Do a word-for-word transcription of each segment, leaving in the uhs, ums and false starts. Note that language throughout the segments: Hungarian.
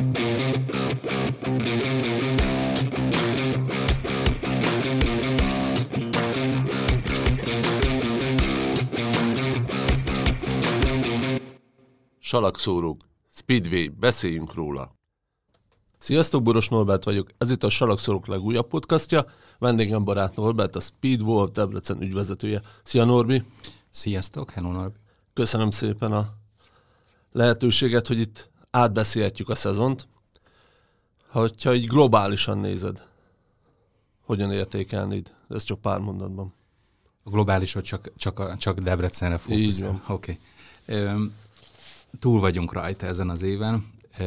Salakszórók, Speedway, beszéljünk róla! Sziasztok, Boros Norbert vagyok, ez itt a Salakszórók legújabb podcastja. Vendégem barát Norbert, a Speedwolf Debrecen ügyvezetője. Szia Norbi! Sziasztok, hello Norbi! Köszönöm szépen a lehetőséget, hogy itt átbeszélhetjük a szezont. Ha így globálisan nézed, hogyan értékelnéd? Ez csak pár mondatban. A globálisról csak, csak, csak Debrecenre fókuszál. Oké. Okay. Túl vagyunk rajta ezen az éven.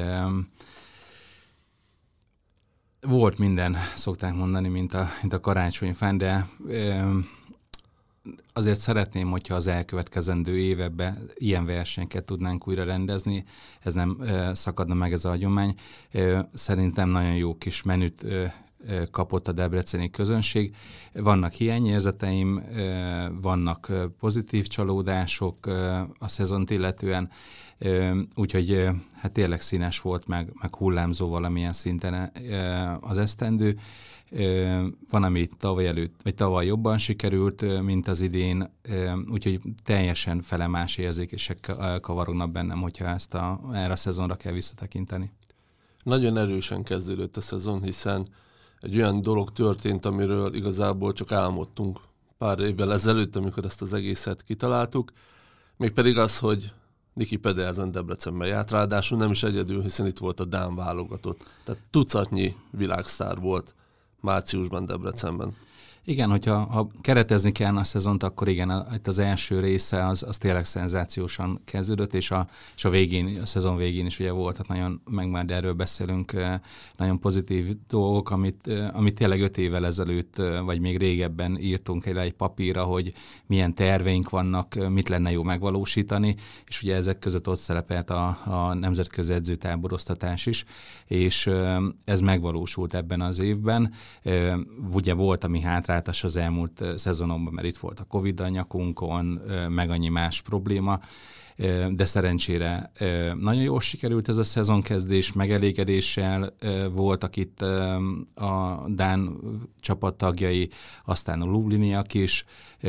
Volt minden, szokták mondani, mint a, mint a karácsonyfán, de azért szeretném, hogyha az elkövetkezendő években ilyen versenyeket tudnánk újra rendezni. Ez nem szakadna meg ez a hagyomány. Szerintem nagyon jó kis menüt kapott a debreceni közönség. Vannak hiányérzeteim, vannak pozitív csalódások a szezont illetően, úgyhogy hát tényleg színes volt, meg, meg hullámzó valamilyen szinten az esztendő. Van, ami tavaly előtt, vagy tavaly jobban sikerült, mint az idén, úgyhogy teljesen felemás érzékések kavarognak bennem, hogyha ezt a, erre a szezonra kell visszatekinteni. Nagyon erősen kezdődött a szezon, hiszen egy olyan dolog történt, amiről igazából csak álmodtunk pár évvel ezelőtt, amikor ezt az egészet kitaláltuk, mégpedig az, hogy Niki Pedersen Debrecenben járt, ráadásul nem is egyedül, hiszen itt volt a dán válogatott. Tehát tucatnyi világsztár volt márciusban Debrecenben. Igen, hogyha ha keretezni kellene a szezont, akkor igen, a, itt az első része az, az tényleg szenzációsan kezdődött, és a, és a végén, a szezon végén is ugye volt, hát nagyon, meg már erről beszélünk, nagyon pozitív dolgok, amit, amit tényleg öt évvel ezelőtt, vagy még régebben írtunk el egy papírra, hogy milyen terveink vannak, mit lenne jó megvalósítani, és ugye ezek között ott szerepelt a, a nemzetközi edzőtáboroztatás is, és ez megvalósult ebben az évben. Ugye volt, ami hátra az elmúlt szezonokban, mert itt volt a Covid a nyakunkon, meg annyi más probléma, de szerencsére nagyon jól sikerült ez a szezonkezdés, megelégedéssel voltak itt a dán csapattagjai, aztán a lubliniak is,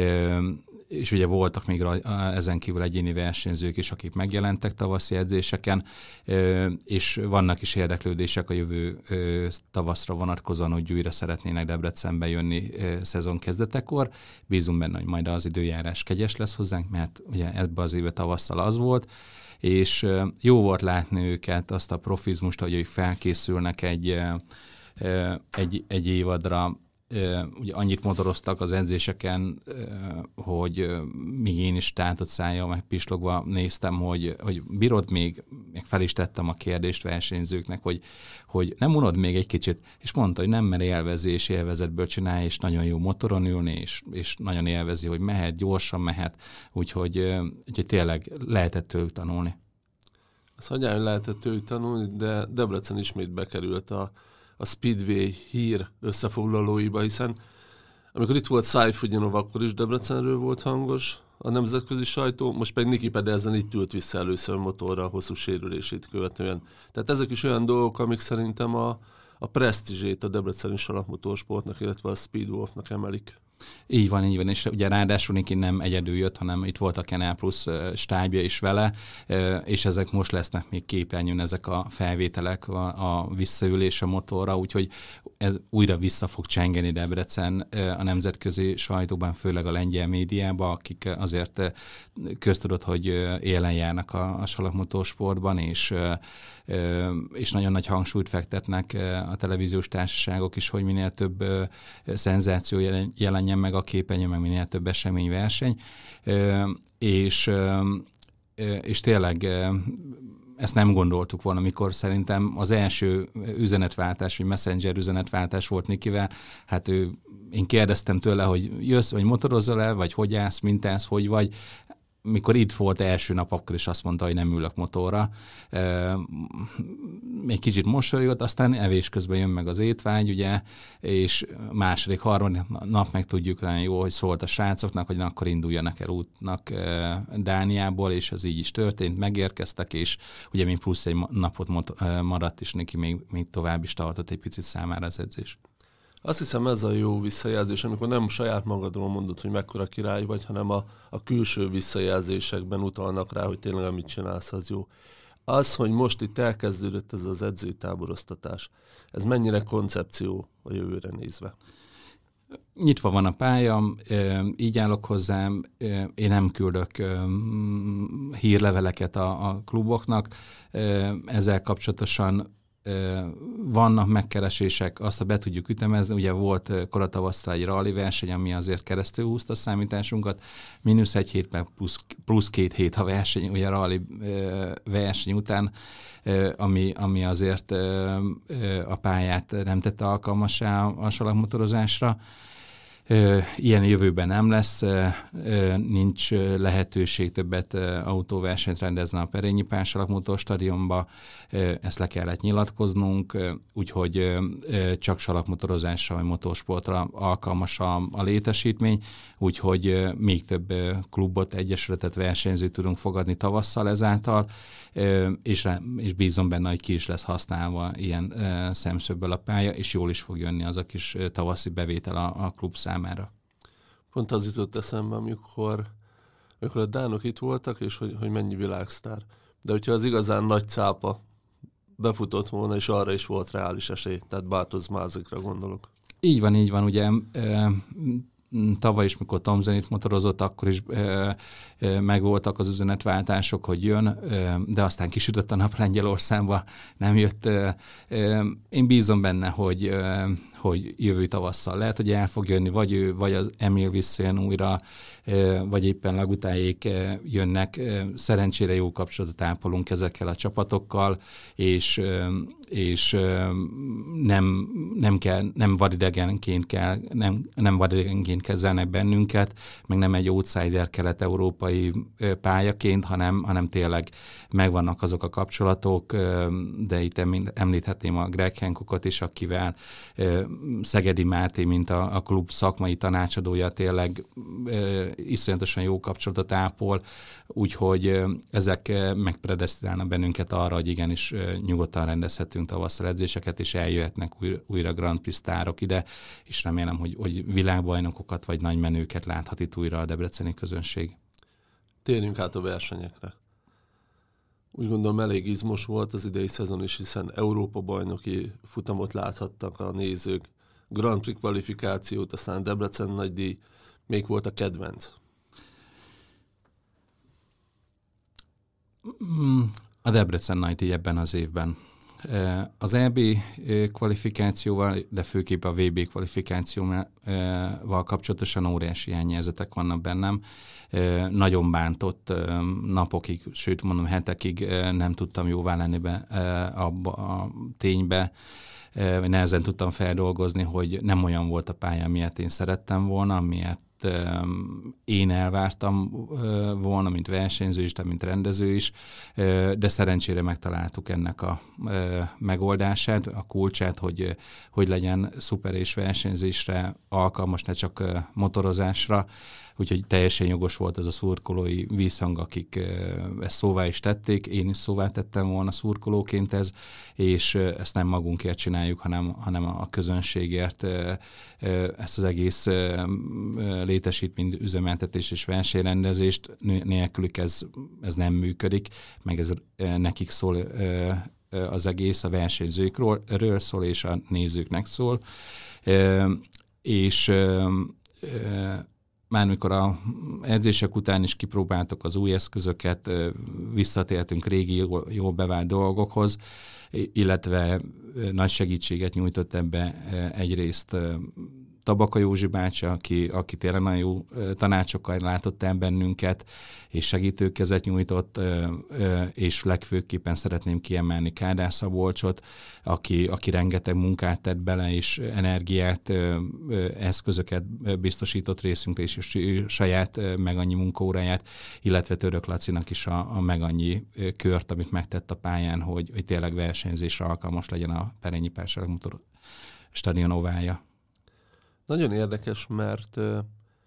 és ugye voltak még ezen kívül egyéni versenyzők is, akik megjelentek tavaszi edzéseken, és vannak is érdeklődések a jövő tavaszra vonatkozóan, hogy újra szeretnének Debrecenbe jönni szezon kezdetekor. Bízunk benne, hogy majd az időjárás kegyes lesz hozzánk, mert ugye ebben az évben tavasszal az volt, és jó volt látni őket, azt a profizmust, hogy ők felkészülnek egy, egy, egy évadra. Ugye annyit motoroztak az edzéseken, hogy míg én is tátott szájjal meg pislogva néztem, hogy, hogy bírod még, meg fel is tettem a kérdést versenyzőknek, hogy, hogy nem unod még egy kicsit, és mondta, hogy nem, mert élvezi és élvezetből csinálja, és nagyon jó motoron ülni, és, és nagyon élvezi, hogy mehet, gyorsan mehet, úgyhogy, úgyhogy tényleg lehetett tőlük tanulni. Azt hagyján lehetett tőlük tanulni, de Debrecen ismét bekerült a a Speedway hír összefoglalóiba, hiszen amikor itt volt Saifudinov, akkor is Debrecenről volt hangos a nemzetközi sajtó, most pedig Niki Pedersen itt ült vissza először motorra a hosszú sérülését követően. Tehát ezek is olyan dolgok, amik szerintem a, a presztízsét a debreceni salakmotorsportnak, illetve a Speedwolfnak emelik. Így van, így van, és ugye ráadásul Niki nem egyedül jött, hanem itt volt a Canal Plus stábja is vele, és ezek most lesznek még képernyőn, ezek a felvételek, a, a visszaülés a motorra, úgyhogy ez újra vissza fog csengeni Debrecen a nemzetközi sajtóban, főleg a lengyel médiában, akik azért köztudott, hogy élen járnak a, a salakmotorsportban, és, és nagyon nagy hangsúlyt fektetnek a televíziós társaságok is, hogy minél több szenzáció jelen meg a képernyőn, meg minél több eseményverseny, és, és tényleg ezt nem gondoltuk volna, amikor szerintem az első üzenetváltás, vagy messenger üzenetváltás volt Nikivel, hát ő, én kérdeztem tőle, hogy jössz, vagy motorozol-e, vagy hogy állsz, mintálsz, hogy vagy, mikor itt volt első nap, akkor is azt mondta, hogy nem ülök motorra. egy kicsit mosolyogott, aztán evés közben jön meg az étvágy, ugye, és második, harmadik nap meg tudjuk nagyon jó, hogy szólt a srácoknak, hogy na, akkor induljanak el útnak Dániából, és ez így is történt, megérkeztek, és ugye még plusz egy napot maradt, és neki még, még tovább is tartott egy picit számára az edzés. Azt hiszem, ez a jó visszajelzés, amikor nem saját magadról mondod, hogy mekkora király vagy, hanem a, a külső visszajelzésekben utalnak rá, hogy tényleg amit csinálsz, az jó. Az, hogy most itt elkezdődött ez az edzőtáboroztatás, ez mennyire koncepció a jövőre nézve? Nyitva van a pályam, így állok hozzám, én nem küldök hírleveleket a, a kluboknak, ezzel kapcsolatosan vannak megkeresések, azt, ha be tudjuk ütemezni, ugye volt koratavasztal egy rally verseny, ami azért keresztül húzta a számításunkat, mínusz egy hét, meg plusz, plusz két hét a verseny, ugye a rally verseny után, ami, ami azért a pályát nem tette alkalmassá a salakmotorozásra. Ilyen jövőben nem lesz, nincs lehetőség többet autóversenyt rendezni a Perényi Pársalak motorstadionba, ezt le kellett nyilatkoznunk, úgyhogy csak salakmotorozásra vagy motorsportra alkalmas a, a létesítmény, úgyhogy még több klubot, egyesületet, versenyzőt tudunk fogadni tavasszal ezáltal, és, és bízom benne, hogy ki is lesz használva ilyen szemszögből a pálya, és jól is fog jönni az a kis tavaszi bevétel a, a klub számára. Pont az jutott eszembe, amikor, amikor a dánok itt voltak, és hogy, hogy mennyi világsztár. De hogyha az igazán nagy cápa befutott volna, és arra is volt reális esély, tehát Bartosz Mázikra gondolok. Így van, így van, ugye tavaly is, mikor Tom Zenit motorozott, akkor is e, e, megvoltak az üzenetváltások, hogy jön, e, de aztán kisütött a nap Lengyelországba, nem jött. E, e, én bízom benne, hogy, e, hogy jövő tavasszal lehet, hogy el fog jönni, vagy ő, vagy az Emil visszajön újra, e, vagy éppen Lagutájék e, jönnek. E, szerencsére jó kapcsolatot ápolunk ezekkel a csapatokkal, és, e, és e, nem, nem, kell, nem vadidegenként kell, nem, nem vadidegenként kezelnek bennünket, meg nem egy outsider kelet-európai pályaként, hanem, hanem tényleg megvannak azok a kapcsolatok, de itt említhetném a Greg Hancockot is, akivel Szegedi Máté, mint a, a klub szakmai tanácsadója, tényleg iszonyatosan jó kapcsolatot ápol, úgyhogy ezek megpredesztinálnak bennünket arra, hogy igenis nyugodtan rendezhetünk tavasszal edzéseket, és eljöhetnek újra, újra Grand Prix sztárok ide, és remélem, hogy, hogy világbajnokokat vagy nagy menőket láthat itt újra a debreceni közönség. Térjünk át a versenyekre. Úgy gondolom, elég izmos volt az idei szezon is, hiszen Európa-bajnoki futamot láthattak a nézők, Grand Prix kvalifikációt, aztán Debrecen nagydíj. Még volt a kedvenc? A Debrecen nagydíj ebben az évben. Az é bé kvalifikációval, de főképp a vé bé kvalifikációval kapcsolatosan óriási hiányérzetek vannak bennem. Nagyon bántott napokig, sőt mondom hetekig nem tudtam jóvá lenni be abba a ténybe, nehezen tudtam feldolgozni, hogy nem olyan volt a pálya, miért én szerettem volna, miért én elvártam volna, mint versenyző is, mint rendező is, de szerencsére megtaláltuk ennek a megoldását, a kulcsát, hogy, hogy legyen szuper és versenyzésre alkalmas, ne csak motorozásra, úgyhogy teljesen jogos volt ez a szurkolói visszhang, akik ezt szóvá is tették, én is szóvá tettem volna szurkolóként ez, és ezt nem magunkért csináljuk, hanem, hanem a közönségért ezt az egész létesítmény, üzemeltetés és versenyrendezést, nélkülük ez, ez nem működik, meg ez nekik szól az egész, a versenyzőkről szól, és a nézőknek szól, és már mikor a edzések után is kipróbáltak az új eszközöket, visszatértünk régi, jól bevált dolgokhoz, illetve nagy segítséget nyújtott ebbe egyrészt Tabaka Józsi bácsi, aki, aki tényleg nagyon jó tanácsokkal látott el bennünket, és segítőkezet nyújtott, és legfőképpen szeretném kiemelni Kádár Szabolcsot, aki, aki rengeteg munkát tett bele, és energiát, eszközöket biztosított részünkre, és saját meg annyi munkaóráját, illetve Török Lacinak is a, a meg annyi kört, amit megtett a pályán, hogy, hogy tényleg versenyzésre alkalmas legyen a Perényi Pársalag Motor Stadion ovája. Nagyon érdekes, mert uh,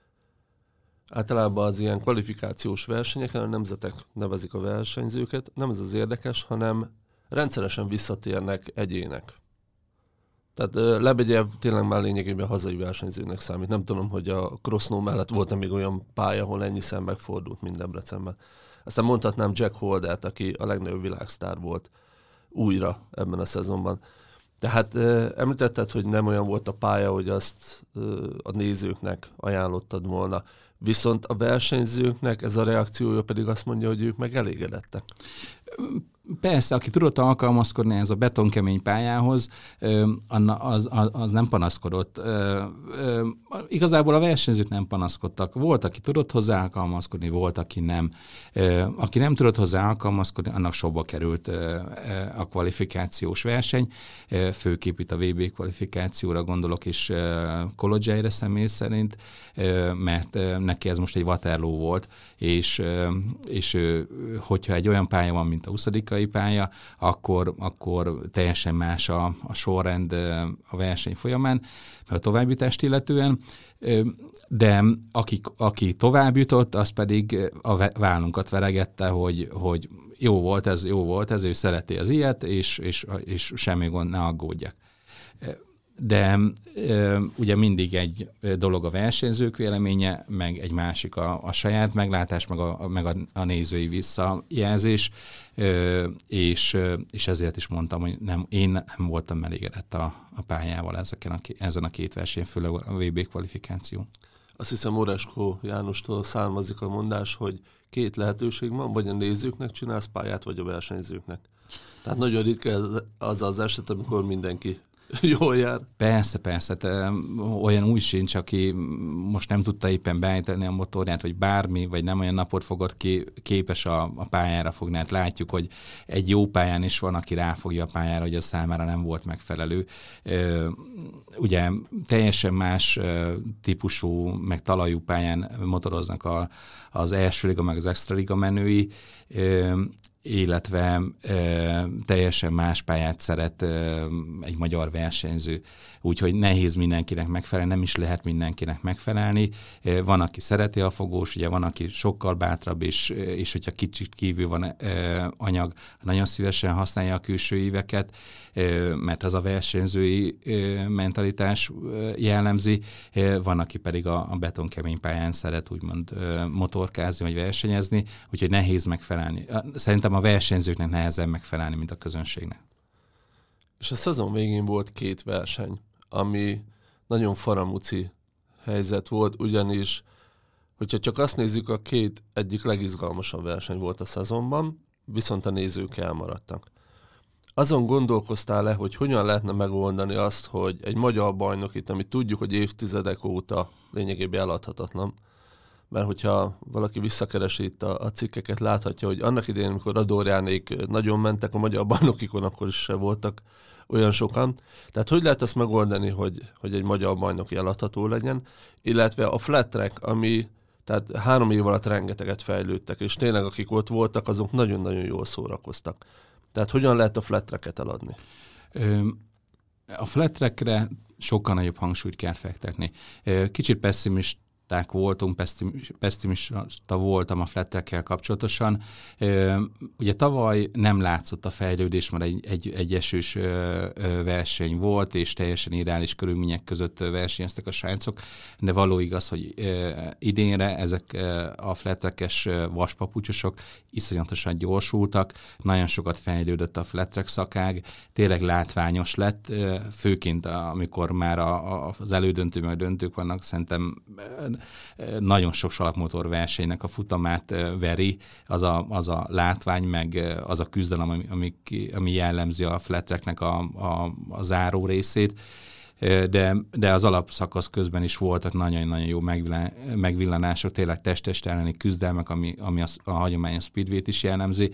általában az ilyen kvalifikációs versenyeken a nemzetek nevezik a versenyzőket. Nem ez az érdekes, hanem rendszeresen visszatérnek egyének. Tehát uh, Lebegyev tényleg már lényegében hazai versenyzőnek számít. Nem tudom, hogy a Krosznó mellett volt-e még olyan pálya, ahol ennyiszer megfordult, mint Debrecenben. Aztán mondhatnám Jack Holdert, aki a legnagyobb világsztár volt újra ebben a szezonban. Tehát említetted, hogy nem olyan volt a pálya, hogy azt a nézőknek ajánlottad volna. Viszont a versenyzőknek ez a reakciója pedig azt mondja, hogy ők meg elégedettek. Persze, aki tudott alkalmazkodni ez a betonkemény pályához, az, az, az nem panaszkodott. Igazából a versenyzők nem panaszkodtak. Volt, aki tudott hozzá alkalmazkodni, volt, aki nem. Aki nem tudott hozzá alkalmazkodni, annak sokba került a kvalifikációs verseny. Főképp itt a vé bé kvalifikációra gondolok, és Kolodzsájra személy szerint, mert neki ez most egy Waterloo volt, és, és hogyha egy olyan pálya van, mint a huszadikai pálya, akkor, akkor teljesen más a, a sorrend a verseny folyamán, a továbbjutást illetően, de aki, aki tovább jutott, az pedig a vállunkat veregette, hogy, hogy jó volt ez, jó volt ez, ő szereti az ilyet, és, és, és semmi gond, ne aggódjak. De e, ugye mindig egy dolog a versenyzők véleménye, meg egy másik a, a saját meglátás, meg a, meg a, a nézői visszajelzés, e, és, és ezért is mondtam, hogy nem, én nem voltam elégedett a, a pályával ezeken a, ezen a két versenyen, főleg a vé bé kvalifikáció. Azt hiszem Oreskó Jánostól származik a mondás, hogy két lehetőség van, vagy a nézőknek csinálsz pályát, vagy a versenyzőknek. Tehát nagyon ritka az az eset, amikor mindenki jól jár. Persze, persze. Te, olyan úgy sincs, aki most nem tudta éppen beállítani a motorját, vagy bármi, vagy nem olyan napot fogott ki, képes a, a pályára fogni. Hát látjuk, hogy egy jó pályán is van, aki ráfogja a pályára, hogy a számára nem volt megfelelő. Ugye teljesen más típusú, meg talajú pályán motoroznak a, az első liga, meg az extra liga menői, illetve e, teljesen más pályát szeret e, egy magyar versenyző. Úgyhogy nehéz mindenkinek megfelelni, nem is lehet mindenkinek megfelelni. E, van, aki szereti a fogós, ugye van, aki sokkal bátrabb, és, és hogyha kicsit kívül van e, anyag, nagyon szívesen használja a külső íveket, e, mert az a versenyzői e, mentalitás e, jellemzi. E, van, aki pedig a, a betonkemény pályán szeret úgymond e, motorkázni, vagy versenyezni, úgyhogy nehéz megfelelni. Szerintem a versenyzőknek nehezebb megfelelni, mint a közönségnek. És a szezon végén volt két verseny, ami nagyon faramúci helyzet volt, ugyanis, hogyha csak azt nézzük, a két egyik legizgalmasabb verseny volt a szezonban, viszont a nézők elmaradtak. Azon gondolkoztál-e, hogy hogyan lehetne megoldani azt, hogy egy magyar bajnokit, amit tudjuk, hogy évtizedek óta lényegében eladhatatlan, mert hogyha valaki visszakeresi itt a, a cikkeket, láthatja, hogy annak idején, amikor Radorjánék nagyon mentek a magyar bajnokikon, akkor is se voltak olyan sokan. Tehát hogy lehet azt megoldani, hogy, hogy egy magyar bajnoki eladható legyen, illetve a flat track, ami tehát három év alatt rengeteget fejlődtek, és tényleg akik ott voltak, azok nagyon-nagyon jól szórakoztak. Tehát hogyan lehet a flat tracket eladni? A flat trackre sokkal nagyobb hangsúlyt kell fektetni. Kicsit pessimist voltunk, pessimista voltam a flat trackkel kapcsolatosan. Ugye tavaly nem látszott a fejlődés, mert egy, egy, egy esős verseny volt, és teljesen ideális körülmények között versenyeztek a srácok, de való igaz, hogy idénre ezek a flat trackes vaspapucsosok iszonyatosan gyorsultak, nagyon sokat fejlődött a flat track szakág, tényleg látványos lett, főként amikor már a, a, az elődöntő meg döntők vannak, szerintem nagyon sok salakmotor versenynek a futamát veri, az a, az a látvány, meg az a küzdelem, ami, ami, ami jellemzi a flat tracknek a, a, a záró részét. de, de az alapszakasz közben is voltak nagyon-nagyon jó megvillanások, tényleg test-test elleni küzdelmek, ami, ami a, a hagyományos speedway-t is jellemzi.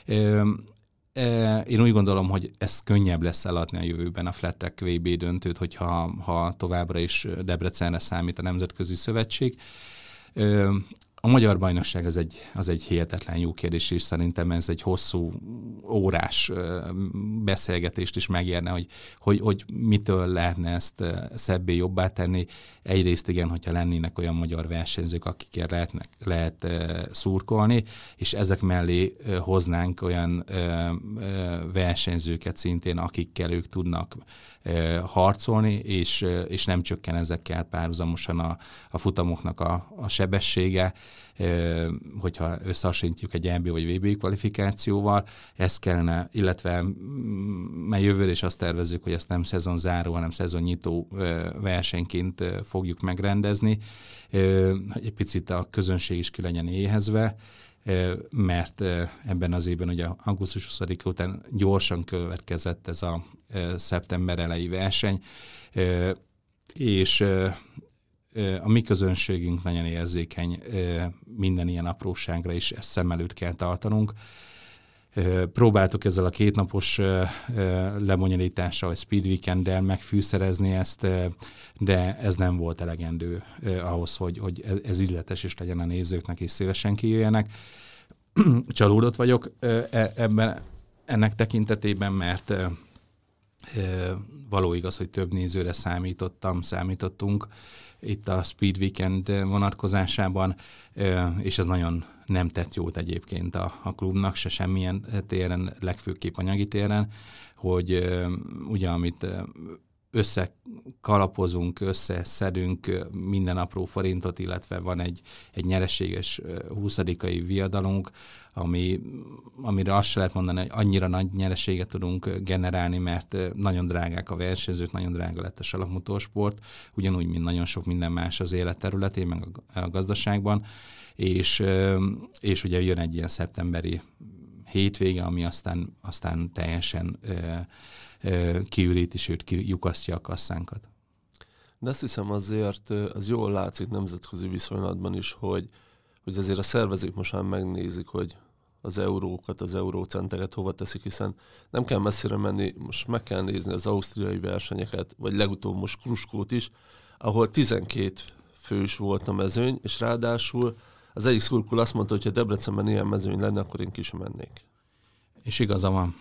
Én úgy gondolom, hogy ez könnyebb lesz eladni a jövőben a Flat Track vé bé döntőt, hogyha ha továbbra is Debrecenre számít a Nemzetközi Szövetség. A magyar bajnokság az egy, az egy hihetetlen jó kérdés, és szerintem ez egy hosszú órás beszélgetést is megérne, hogy, hogy, hogy mitől lehetne ezt szebbé jobbá tenni. Egyrészt igen, hogyha lennének olyan magyar versenyzők, akikért lehetnek, lehet szurkolni, és ezek mellé hoznánk olyan versenyzőket szintén, akikkel ők tudnak harcolni, és, és nem csökken ezekkel párhuzamosan a, a futamoknak a, a sebessége, hogyha összehasonlítjuk egy é bé vagy vé bé kvalifikációval, ez kellene, illetve mert jövőre is azt tervezzük, hogy ezt nem szezonzáró, hanem szezonnyitó versenyként fogjuk megrendezni, hogy egy picit a közönség is ki legyen éhezve, mert ebben az évben ugye augusztus huszadika után gyorsan következett ez a szeptember elejé verseny, és a mi közönségünk nagyon érzékeny minden ilyen apróságra, is ezt szem előtt kell tartanunk. Próbáltuk ezzel a kétnapos lebonyolítással, vagy Speed Weekenddel megfűszerezni ezt, de ez nem volt elegendő ahhoz, hogy, hogy ez ízletes is legyen a nézőknek, és szívesen kijöjjenek. Csalódott vagyok ebben, ennek tekintetében, mert való igaz, hogy több nézőre számítottam, számítottunk itt a Speed Weekend vonatkozásában, és ez nagyon nem tett jót egyébként a, a klubnak, se semmilyen téren, legfőképp anyagi téren, hogy ugye amit összekalapozunk, összeszedünk minden apró forintot, illetve van egy, egy nyereséges huszadikai viadalunk, ami, amire azt se lehet mondani, hogy annyira nagy nyereséget tudunk generálni, mert nagyon drágák a versenyzők, nagyon drága lett a salakmotorsport, ugyanúgy, mint nagyon sok minden más az élet területén, meg a, a gazdaságban, és, és ugye jön egy ilyen szeptemberi hétvége, ami aztán, aztán teljesen kiüríti, sőt kiukasztja a kasszánkat. De azt hiszem azért az jól látszik nemzetközi viszonylatban is, hogy, hogy azért a szervezők most már megnézik, hogy az eurókat, az eurócenteket hova teszik, hiszen nem kell messzire menni, most meg kell nézni az ausztriai versenyeket, vagy legutóbb most Kruskót is, ahol tizenkét fős volt a mezőny, és ráadásul az egyik szurkol azt mondta, hogy ha Debrecenben ilyen mezőny lenne, akkor én ki sem mennék. És igaza van.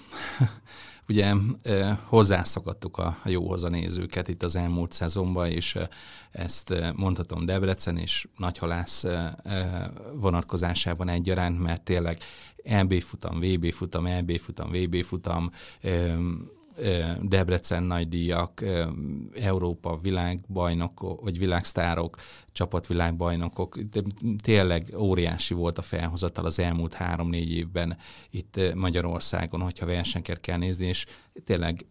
Ugye eh, hozzászokattuk a, a jóhoz a nézőket itt az elmúlt szezonban, és eh, ezt eh, mondhatom Debrecen és Nagyhalász eh, vonatkozásában egyaránt, mert tényleg é bé futam, vé bé futam, é bé futam, vé bé futam, eh, Debrecen nagydíjak, Európa világbajnokok, vagy világsztárok, csapatvilágbajnokok. Tényleg óriási volt a felhozatal az elmúlt három-négy évben itt Magyarországon, hogyha versenyeket kell nézni, és tényleg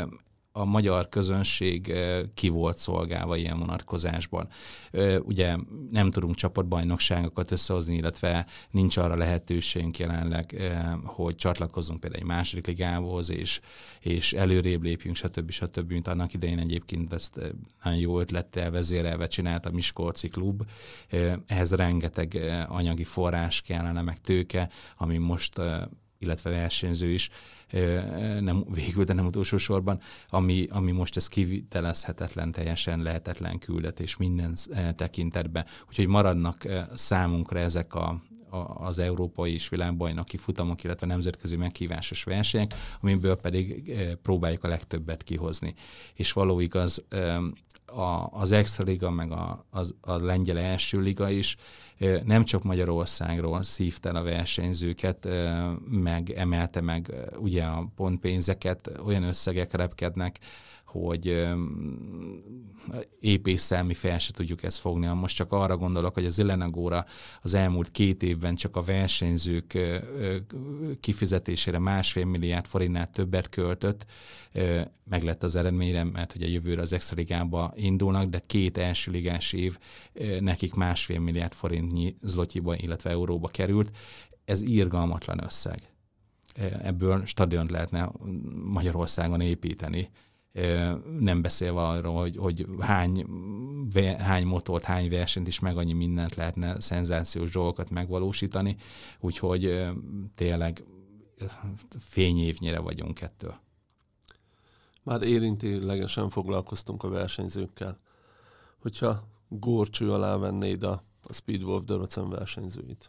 a magyar közönség ki volt szolgálva ilyen vonatkozásban. Ugye nem tudunk csapatbajnokságokat összehozni, illetve nincs arra lehetőségünk jelenleg, hogy csatlakozzunk például egy második ligához, és, és előrébb lépjünk, stb. stb. Mint annak idején egyébként ezt nagyon jó ötlettel vezérelve csinált a Miskolci klub. Ehhez rengeteg anyagi forrás kellene, meg tőke, ami most, illetve versenyző is, nem, végül, de nem utolsó sorban, ami, ami most ez kivitelezhetetlen, teljesen lehetetlen küldetés minden tekintetben. Úgyhogy maradnak számunkra ezek a, a, az európai és világbajnoki futamok, illetve nemzetközi meghívásos versenyek, amiből pedig próbáljuk a legtöbbet kihozni. És való igaz, a, az Extra Liga, meg a, az, a lengyel első liga is nem csak Magyarországról szívta el a versenyzőket, meg emelte meg ugye a pontpénzeket, olyan összegek repkednek, hogy épésszel mi fel se tudjuk ezt fogni. Most csak arra gondolok, hogy az Zelenagóra az elmúlt két évben csak a versenyzők kifizetésére másfél milliárd forintnál többet költött, meg lett az eredményre, mert ugye jövőre az Extra Ligába indulnak, de két első ligás év nekik másfél milliárd forintnyi zlotyiba, illetve euróba került. Ez irgalmatlan összeg. Ebből stadiont lehetne Magyarországon építeni, Nem beszélve arról, hogy, hogy hány, hány motort, hány versenyt is meg annyi mindent lehetne szenzációs dolgokat megvalósítani, úgyhogy tényleg fényévnyire vagyunk ettől. Már érintőlegesen foglalkoztunk a versenyzőkkel. Hogyha górcső alá vennéd a, a Speedwolf Debrecen versenyzőit?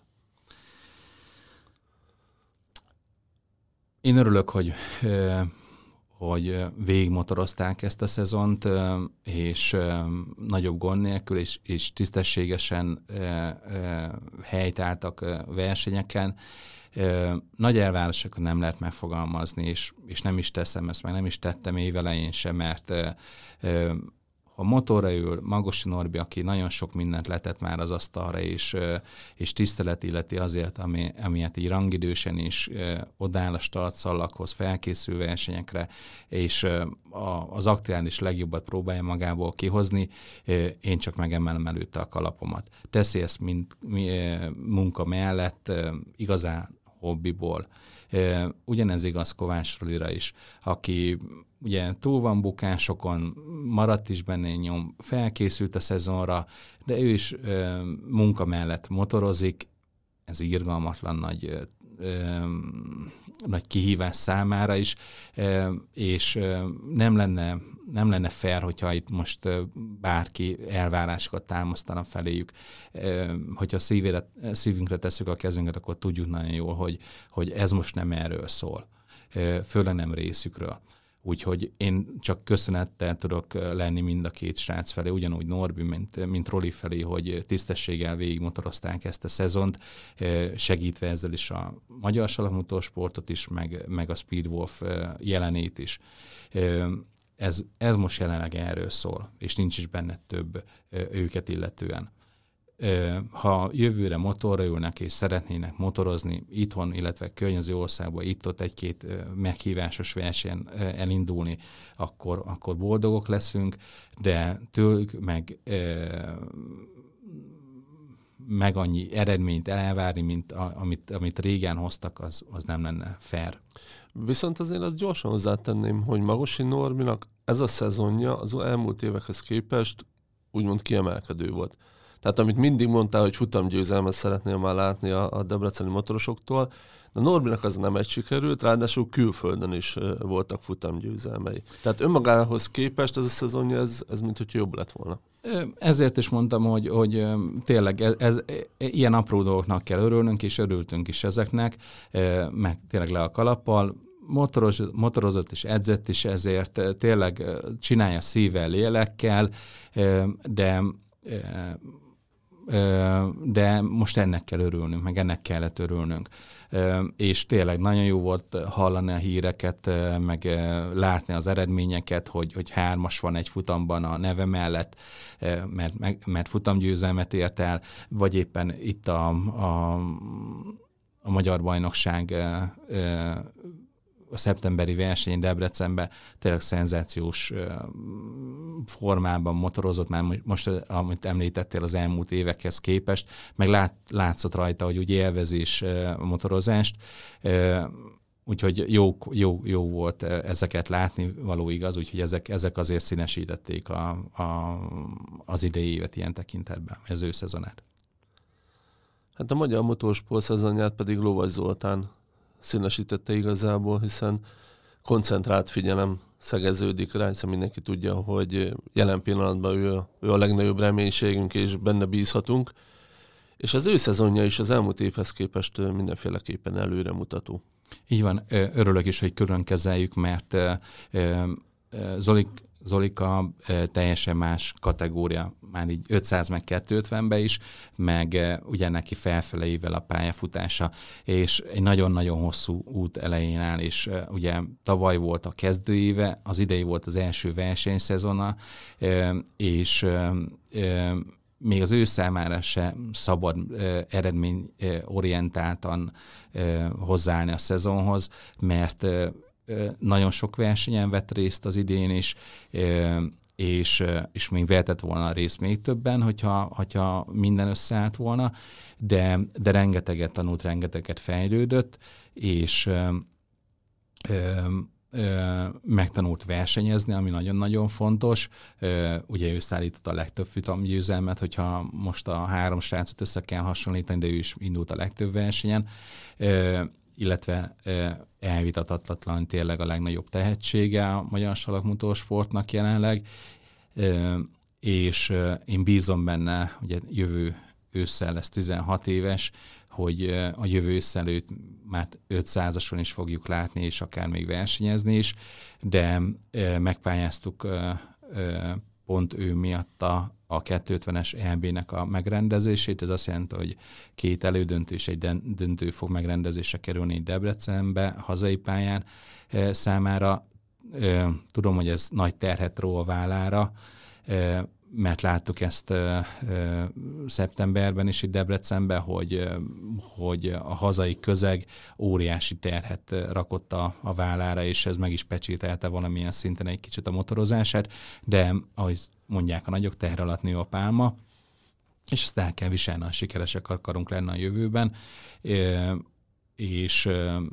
Én örülök, hogy, hogy végigmotorozták ezt a szezont, és nagyobb gond nélkül, és, és tisztességesen helytálltak versenyeken. Nagy elvárásokat nem lehet megfogalmazni, és, és nem is teszem ezt, meg nem is tettem évelején sem, mert ha motorra ül Magosi Norbi, aki nagyon sok mindent letett már az asztalra, és, és tisztelet illeti azért, ami, amiért így rangidősen is odáll a startszallaghoz, felkészül versenyekre, és a, az aktuális legjobbat próbálja magából kihozni, én csak megemelem előtte a kalapomat. Teszi ezt mint munka mellett, igazán hobbiból. Ugyanez igaz Kovács Rolira is, aki ugye túl van bukásokon, maradt is benne nyom, felkészült a szezonra, de ő is ö, munka mellett motorozik, ez irgalmatlan nagy, ö, ö, nagy kihívás számára is, ö, és ö, nem lenne, nem lenne fair, hogyha itt most ö, bárki elvárásokat támasztana feléjük. Ö, hogyha szívére, szívünkre tesszük a kezünket, akkor tudjuk nagyon jól, hogy, hogy ez most nem erről szól, ö, főleg nem részükről. Úgyhogy én csak köszönettel tudok lenni mind a két srác felé, ugyanúgy Norbi, mint, mint Roli felé, hogy tisztességgel végigmotorozták ezt a szezont, segítve ezzel is a magyar salakmotorsportot is, meg, meg a Speedwolf jelenét is. Ez, ez most jelenleg erről szól, és nincs is benne több őket illetően. Ha jövőre motorra ülnek és szeretnének motorozni itthon, illetve környező országban itt-ott egy-két meghívásos versenyen elindulni, akkor, akkor boldogok leszünk, de tőlük meg, meg annyi eredményt elvárni, mint a, amit, amit régen hoztak, az, az nem lenne fair. Viszont azért azt gyorsan hozzátenném, hogy Magosi Norbinak ez a szezonja az elmúlt évekhez képest úgymond kiemelkedő volt. Tehát amit mindig mondtál, hogy futamgyőzelmet szeretnél már látni a, a debreceni motorosoktól, de Norbinak az nem egy sikerült, ráadásul külföldön is voltak futamgyőzelmei. Tehát önmagához képest ez a szezonja, ez, ez mint hogy jobb lett volna. Ezért is mondtam, hogy, hogy tényleg ez, ez, ilyen apró dolgoknak kell örülnünk, és örültünk is ezeknek, meg tényleg le a kalappal. Motoroz, motorozott és edzett is ezért, tényleg csinálja szívvel, lélekkel, de de most ennek kell örülnünk, meg ennek kellett örülnünk. És tényleg nagyon jó volt hallani a híreket, meg látni az eredményeket, hogy, hogy hármas van egy futamban a neve mellett, mert, mert futamgyőzelmet ért el, vagy éppen itt a, a, a Magyar Bajnokság a szeptemberi verseny Debrecenben tényleg szenzációs formában motorozott már most, amit említettél az elmúlt évekhez képest, meg lát, látszott rajta, hogy úgy élvezi is a motorozást, úgyhogy jó, jó, jó volt ezeket látni, való igaz, úgyhogy ezek, ezek azért színesítették a, a, az idei évet ilyen tekintetben, az ő szezonát. Hát a magyar motorsport szezonját pedig Lovas Zoltán színesítette igazából, hiszen koncentrált figyelem szegeződik rá, hiszen mindenki tudja, hogy jelen pillanatban ő a, ő a legnagyobb reménységünk, és benne bízhatunk. És az ő szezonja is az elmúlt évhez képest mindenféleképpen előremutató. Így van, örülök is, hogy külön kezeljük, mert Zolik Zolika teljesen más kategória, már így ötszáz meg kétszázötvenben is, meg ugye neki felfeleivel a pályafutása, és egy nagyon-nagyon hosszú út elején áll, és ugye tavaly volt a kezdőéve, az idei volt az első versenyszezona, és még az ő számára se szabad eredményorientáltan hozzáállni a szezonhoz, mert nagyon sok versenyen vett részt az idén is, és, és még vehetett volna a részt még többen, hogyha, hogyha minden összeállt volna, de, de rengeteget tanult, rengeteget fejlődött, és megtanult versenyezni, ami nagyon-nagyon fontos. Ugye ő szállított a legtöbb futamgyőzelmet, hogyha most a három srácot össze kell hasonlítani, de ő is indult a legtöbb versenyen, illetve elvitathatatlan tényleg a legnagyobb tehetsége a magyar salakmotorsportnak jelenleg, és én bízom benne, hogy jövő ősszel lesz tizenhat éves, hogy a jövő ősszel őt már ötszázason is fogjuk látni, és akár még versenyezni is, de megpályáztuk pont ő miatt a, a kétszázötvenes é bé-nek a megrendezését. Ez azt jelenti, hogy két elődöntő és egy döntő fog megrendezésre kerülni Debrecenbe, hazai pályán számára. Tudom, hogy ez nagy terhet ró a vállára, mert láttuk ezt ö, ö, szeptemberben is itt Debrecenben, hogy, hogy a hazai közeg óriási terhet rakott a, a vállára, és ez meg is pecsételte valamilyen szinten egy kicsit a motorozását, de ahogy mondják a nagyok, teher alatt nő a pálma, és ezt el kell viselni, sikeresek akarunk lenni a jövőben, és,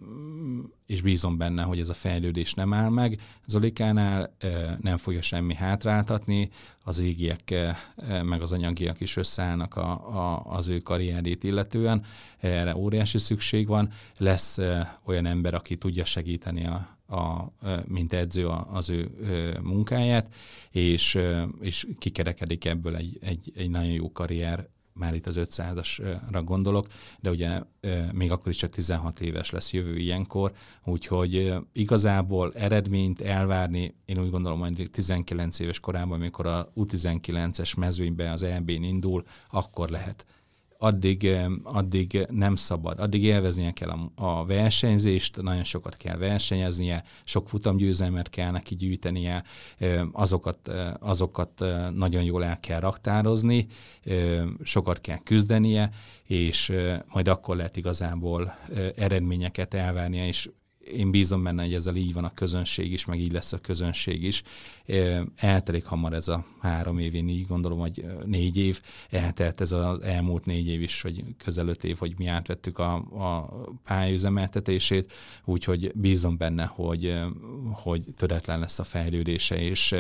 és bízom benne, hogy ez a fejlődés nem áll meg. Zolikánál nem fogja semmi hátráltatni, az égiek meg az anyagiak is összeállnak a, a, az ő karrierét illetően. Erre óriási szükség van. Lesz olyan ember, aki tudja segíteni, a, a, mint edző az ő munkáját, és, és kikerekedik ebből egy, egy, egy nagyon jó karrier, már itt az ötszázasra gondolok, de ugye még akkor is csak tizenhat éves lesz jövő ilyenkor, úgyhogy igazából eredményt elvárni, én úgy gondolom, hogy tizenkilenc éves korában, amikor a U tizenkilences mezőnyben az é bén indul, akkor lehet. Addig, addig nem szabad, addig élveznie kell a, a versenyzést, nagyon sokat kell versenyeznie, sok futamgyőzelmet kell neki gyűjtenie, azokat, azokat nagyon jól el kell raktározni, sokat kell küzdenie, és majd akkor lehet igazából eredményeket elvárnia, és én bízom benne, hogy ezzel így van a közönség is, meg így lesz a közönség is. Eltelik hamar ez a három év, én így gondolom, hogy négy év. Eltelt ez az elmúlt négy év is, vagy közel öt év, hogy mi átvettük a, a pályaüzemeltetését, úgyhogy bízom benne, hogy, hogy töretlen lesz a fejlődése, és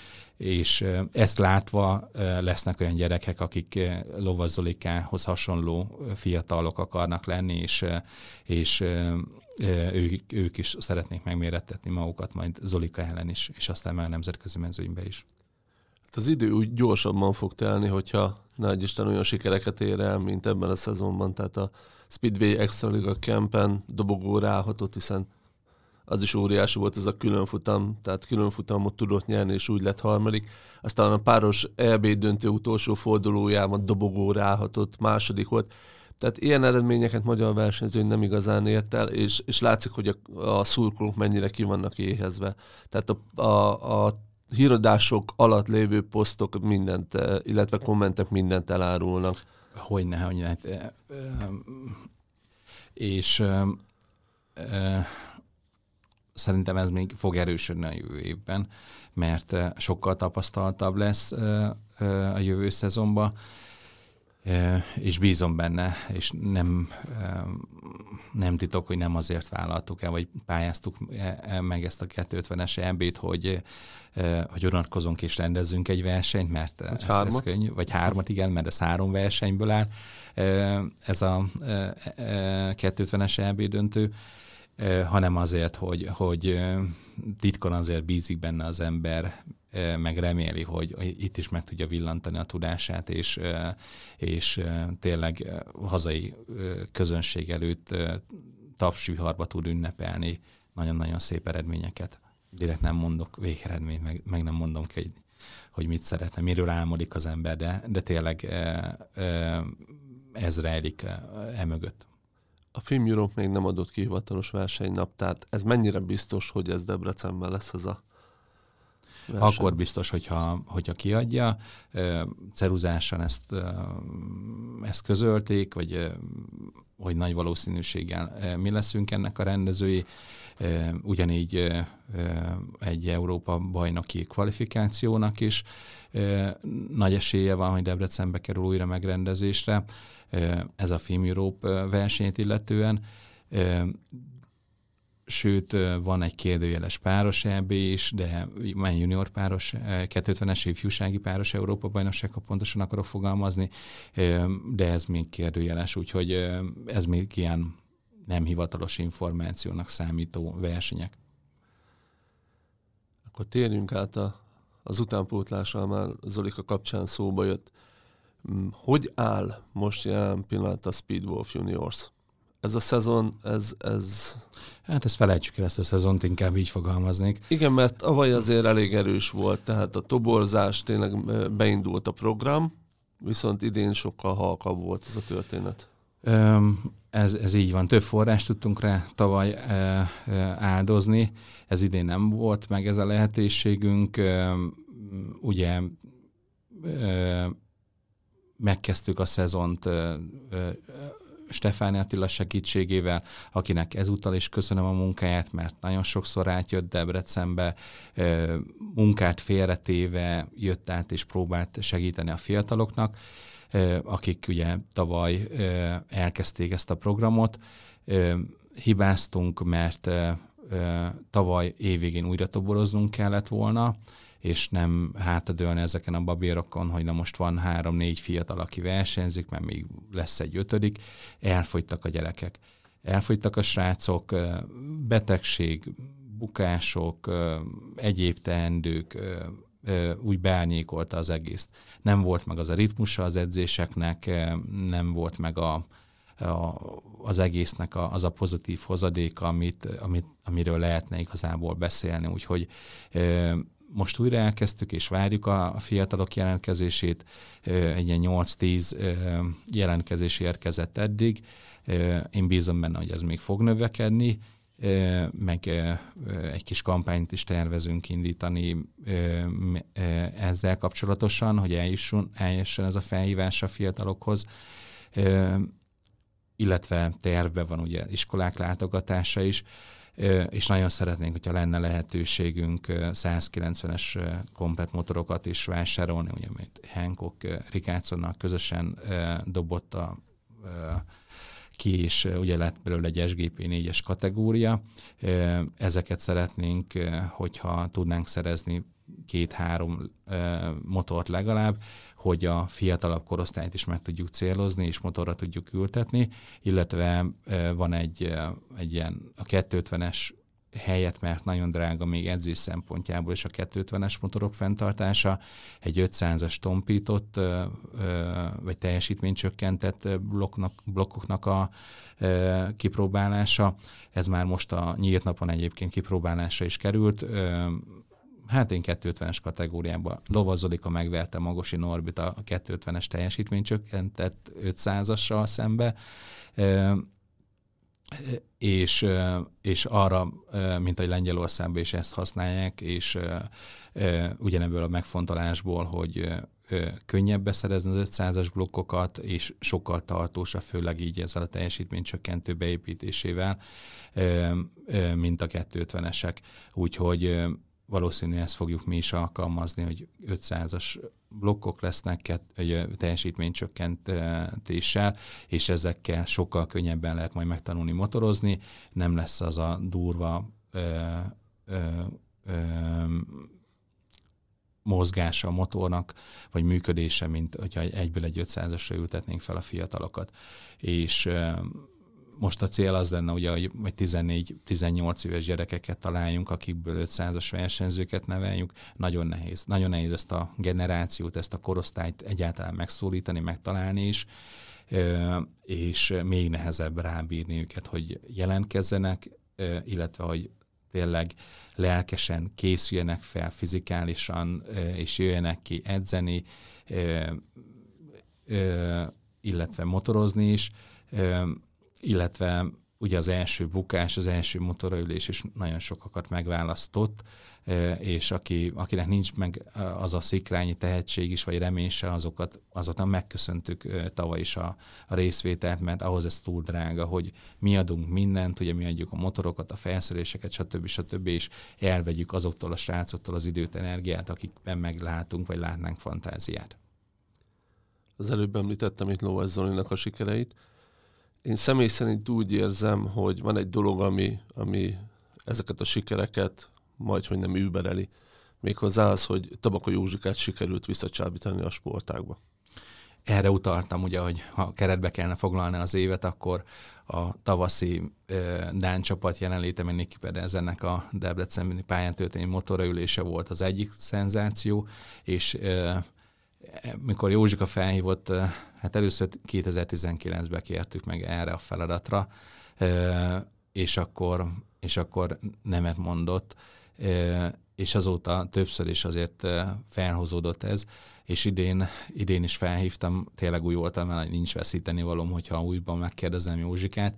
és ezt látva lesznek olyan gyerekek, akik Lovas Zolikához hasonló fiatalok akarnak lenni, és, és ők, ők is szeretnék megmérettetni magukat majd Zolika ellen is, és aztán már a nemzetközi mezőnybe is. Hát az idő úgy gyorsabban fog telni, hogyha nagy Isten olyan sikereket ér el, mint ebben a szezonban, tehát a Speedway Extraliga Campen dobogóra állhatott, hiszen az is óriási volt ez a különfutam, tehát különfutamot tudott nyerni, és úgy lett harmadik. Aztán a páros é bé döntő utolsó fordulójában dobogóra állhatott, második volt. Tehát ilyen eredményeket magyar versenyző nem igazán ért el, és, és látszik, hogy a, a szurkolók mennyire ki vannak éhezve. Tehát a, a, a híradások alatt lévő posztok mindent, illetve kommentek mindent elárulnak. Hogyne, hogyne. És szerintem ez még fog erősödni a jövő évben, mert sokkal tapasztaltabb lesz a jövő szezonban, és bízom benne, és nem, nem titok, hogy nem azért vállaltuk el, vagy pályáztuk meg ezt a kétszázötvenes é bét, hogy, hogy unatkozunk és rendezzünk egy versenyt, mert ez, ez könnyű, vagy hármat, igen, mert ez három versenyből áll, ez a kétszázötvenes é bé döntő, hanem azért, hogy, hogy titkon azért bízik benne az ember, meg reméli, hogy itt is meg tudja villantani a tudását, és, és tényleg hazai közönség előtt tapsviharba tud ünnepelni nagyon-nagyon szép eredményeket. Direkt nem mondok végeredményt, meg, meg nem mondom ki, hogy, hogy mit szeretne, miről álmodik az ember, de, de tényleg ez rejlik emögött. A Film Europe még nem adott ki hivatalos versenynaptárt. Ez mennyire biztos, hogy ez Debrecenben lesz ez a verseny? Akkor biztos, hogyha, hogyha kiadja. Ceruzásan ezt, ezt közölték, vagy hogy nagy valószínűséggel mi leszünk ennek a rendezői. Ugyanígy egy Európa bajnoki kvalifikációnak is nagy esélye van, hogy Debrecenbe kerül újra megrendezésre. Ez a Film Europe versenyt illetően. sőt, van egy kérdőjeles páros é bé is, de van junior páros, kétszázötvenes ifjúsági páros Európa-bajnokság, ha pontosan akarok fogalmazni, de ez még kérdőjeles, úgyhogy ez még ilyen nem hivatalos információnak számító versenyek. Akkor térjünk át a, az utánpótlással, már Zolika kapcsán szóba jött. Hogy áll most jelen pillanat a Speedwolf Juniors? Ez a szezon, ez, ez... Hát ezt felejtsük el, ezt a szezont, inkább így fogalmaznék. Igen, mert tavaly azért elég erős volt, tehát a toborzás, tényleg beindult a program, viszont idén sokkal halkabb volt ez a történet. Ez, ez így van. Több forrást tudtunk rá tavaly áldozni, ez idén nem volt meg ez a lehetőségünk. Ugye megkezdtük a szezont Stefáni Attila segítségével, akinek ezúttal is köszönöm a munkáját, mert nagyon sokszor átjött Debrecenbe, munkát félretéve jött át és próbált segíteni a fiataloknak, akik ugye tavaly elkezdték ezt a programot. Hibáztunk, mert tavaly évvégén újra toboroznunk kellett volna, és nem hátradőlni ezeken a babérokon, hogy na most van három-négy fiatal, aki versenyzik, mert még lesz egy ötödik, elfogytak a gyerekek. Elfogytak a srácok, betegség, bukások, egyéb teendők, úgy beárnyékolta az egészt. Nem volt meg az a ritmusa az edzéseknek, nem volt meg a, a, az egésznek a, az a pozitív hozadéka, amit, amit, amiről lehetne igazából beszélni. Úgyhogy most újra elkezdtük, és várjuk a fiatalok jelentkezését. Egy ilyen nyolc-tíz jelentkezés érkezett eddig. Én bízom benne, hogy ez még fog növekedni, meg egy kis kampányt is tervezünk indítani ezzel kapcsolatosan, hogy eljusson, eljusson ez a felhívás a fiatalokhoz. Illetve tervben van ugye iskolák látogatása is, és nagyon szeretnénk, hogyha lenne lehetőségünk százkilencvenes komplet motorokat is vásárolni, ugye, amit Hancock Richardsonnal közösen dobott a, ki, és ugye lett belőle egy es gé pé négyes kategória. Ezeket szeretnénk, hogyha tudnánk szerezni két-három motort legalább, hogy a fiatalabb korosztályt is meg tudjuk célozni, és motorra tudjuk ültetni, illetve van egy, egy ilyen a kétszázötvenes helyet, mert nagyon drága még edzés szempontjából, és a kétszázötvenes motorok fenntartása, egy ötszázas tompított, vagy teljesítménycsökkentett blokknak, blokkoknak a kipróbálása. Ez már most a nyílt napon egyébként kipróbálásra is került. Hát én kétszázötvenes kategóriában Lovazolika megverte Magosi Norbit a kétszázötvenes teljesítménycsökkentett ötszázassal szembe, és, és arra, mint ahogy Lengyelországban is ezt használják, és ugyanebből a megfontolásból, hogy könnyebb beszerezni az ötszázas blokkokat, és sokkal tartósabb, főleg így ezzel a teljesítménycsökkentő beépítésével, mint a kétszázötvenesek. Úgyhogy valószínűleg ezt fogjuk mi is alkalmazni, hogy ötszázas blokkok lesznek teljesítménycsökkentéssel, és ezekkel sokkal könnyebben lehet majd megtanulni motorozni. Nem lesz az a durva ö, ö, ö, mozgása a motornak, vagy működése, mint hogyha egyből egy ötszázasra ültetnénk fel a fiatalokat. És ö, most a cél az lenne, ugye, hogy tizennégy-tizennyolc éves gyerekeket találjunk, akikből ötszázas versenyzőket neveljünk. Nagyon nehéz. Nagyon nehéz ezt a generációt, ezt a korosztályt egyáltalán megszólítani, megtalálni is, és még nehezebb rábírni őket, hogy jelentkezzenek, illetve hogy tényleg lelkesen készüljenek fel fizikálisan, és jöjjenek ki edzeni, illetve motorozni is, illetve ugye az első bukás, az első motorraülés is nagyon sokakat megválasztott, és aki, akinek nincs meg az a szikrányi tehetség is, vagy reményse, azokat, azoknak megköszöntük tavaly is a, a részvételt, mert ahhoz ez túl drága, hogy mi adunk mindent, ugye mi adjuk a motorokat, a felszereléseket, stb. stb. És elvegyük azoktól a srácoktól az időt, energiát, akikben meglátunk, vagy látnánk fantáziát. Az előbb említettem itt Lovas Zolinak a sikereit. Én személy szerint úgy érzem, hogy van egy dolog, ami, ami ezeket a sikereket majdhogy nem übereli. Méghozzá az, hogy Tabaka Józsikát sikerült visszacsábítani a sportágba. Erre utaltam, ugye, hogy ha keretbe kellene foglalni az évet, akkor a tavaszi uh, Dán csapat jelenléte Niki Pedersen ennek a debreceni pályán történő motorraülése volt az egyik szenzáció, és uh, mikor Józsika felhívott, uh, hát először kétezer-tizenkilencben kértük meg erre a feladatra, uh, és, akkor, és akkor nemet mondott, uh, és azóta többször is azért uh, felhozódott ez, és idén, idén is felhívtam, tényleg úgy voltam vele, hogy nincs veszíteni valóm, hogyha újban megkérdezem Józsikát,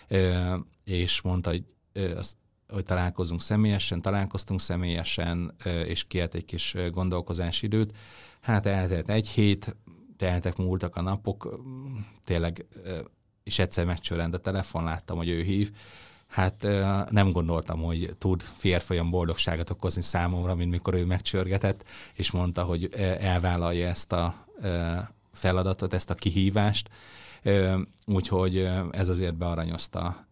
és mondta, hogy, hogy találkozunk személyesen, találkoztunk személyesen, és kért egy kis gondolkozási időt. Hát eltelt egy hét, teltek, múltak a napok, tényleg, és egyszer megcsörrent a telefon, láttam, hogy ő hív. Hát nem gondoltam, hogy tud férfi olyan boldogságot okozni számomra, mint mikor ő megcsörgetett, és mondta, hogy elvállalja ezt a feladatot, ezt a kihívást. Úgyhogy ez azért bearanyozta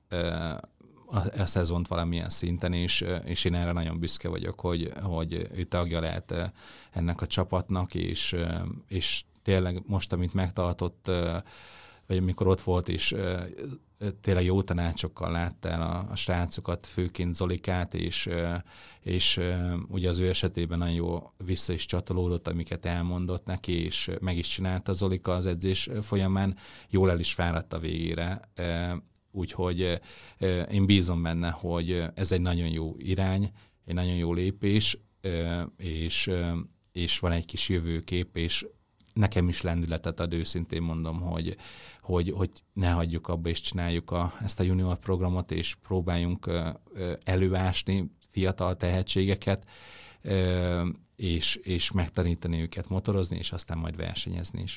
a szezont valamilyen szinten, és, és én erre nagyon büszke vagyok, hogy, hogy ő tagja lehet ennek a csapatnak, és, és tényleg most, amit megtartott, vagy amikor ott volt, és tényleg jó tanácsokkal látta el a, a srácokat, főként Zolikát, és, és ugye az ő esetében nagyon jó vissza is csatolódott, amiket elmondott neki, és meg is csinálta Zolika az edzés folyamán, jól el is fáradt a végére. Úgyhogy én bízom benne, hogy ez egy nagyon jó irány, egy nagyon jó lépés, és, és van egy kis jövőkép, és nekem is lendületet ad, őszintén mondom, hogy, hogy, hogy ne hagyjuk abba, és csináljuk a, ezt a junior programot, és próbáljunk előásni fiatal tehetségeket, és, és megtanítani őket motorozni, és aztán majd versenyezni is.